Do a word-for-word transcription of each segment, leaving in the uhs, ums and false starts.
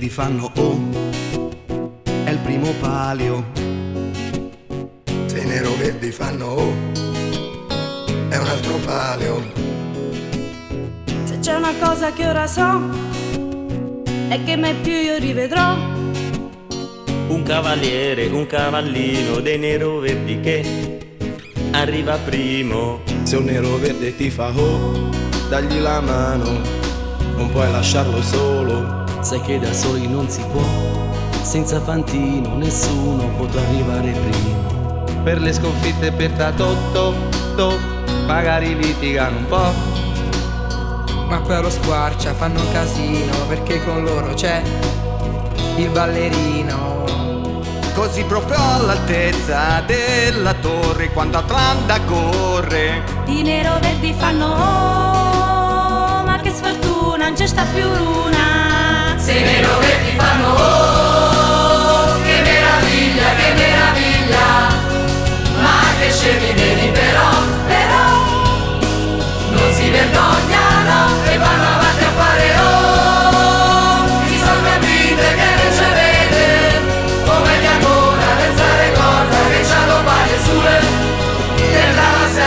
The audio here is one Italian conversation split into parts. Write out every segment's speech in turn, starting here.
verdi fanno oh, è il primo palio. Se i nero verdi fanno oh, è un altro palio. Se c'è una cosa che ora so, è che mai più io rivedrò un cavaliere, un cavallino dei nero verdi che arriva primo. Se un nero verde ti fa oh, dagli la mano, non puoi lasciarlo solo. Sai che da soli non si può, senza Fantino nessuno potrà arrivare primo. Per le sconfitte per tatotto, to, magari litigano un po', ma poi allo squarcia fanno casino perché con loro c'è il ballerino. Così proprio all'altezza della torre quando Atlanta corre. I nero verdi fanno oh, ma che sfortuna, non c'è sta più luna. Se i nero verdi fanno oh, che meraviglia, che meraviglia. Ma che scemi neri però, però non si vergognano e vanno avanti a fare oh. Si sono capite che non ci vede, come di ancora pensare corda che c'hanno paglie sulle della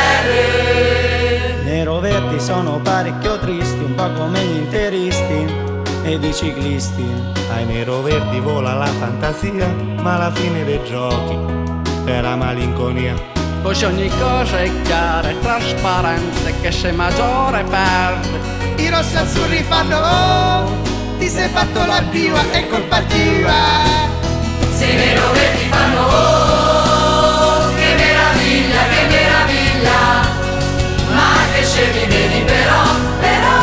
serie. Nero verdi sono parecchio tristi, un po' come gli interisti ed i ciclisti. Ai nero verdi vola la fantasia, ma alla fine dei giochi c'è la malinconia. Così ogni cosa è chiara e trasparente, che se maggiore perde. I rossi azzurri fanno oh, ti sei fatto la diva, è colpa tua. Se i nero verdi fanno oh, che meraviglia, che meraviglia. Ma che scemi vedi però, però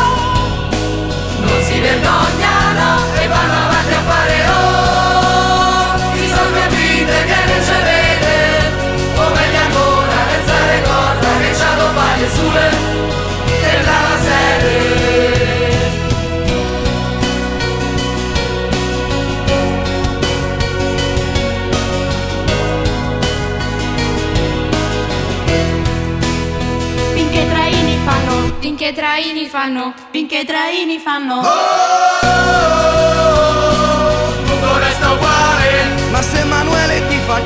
non si vergognano e vanno avanti a fare oh. Si sono capite che non ci vede, come gli ancora pensare corda che c'hanno paglie sulle della serie. Finché traini fanno, finché traini fanno, finché traini fanno Oh, tutto resta uguale. ma se Emanuele ti fa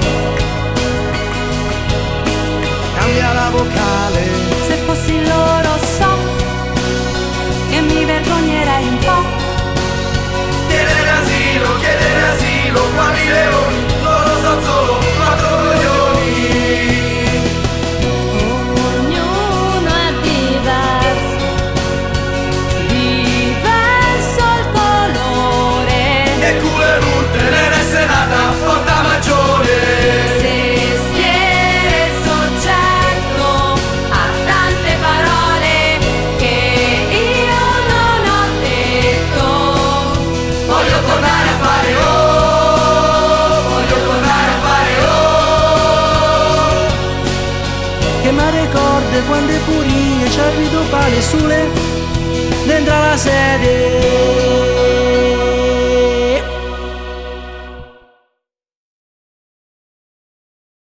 cambia la vocale. Se fossi loro so che mi vergognerei un po'. Chiedere asilo, chiedere asilo, quali leoni, loro sono solo quattro coglioni. Ognuno è diverso, diverso il colore. E culo e multe, nera e senata, porta maggiore. Se siete soggetto a tante parole che io non ho detto, Voglio tornare a fare oh, voglio tornare a fare oh. Che mi ricorda quando pure io ci arrivo pale sulle dentro la serie.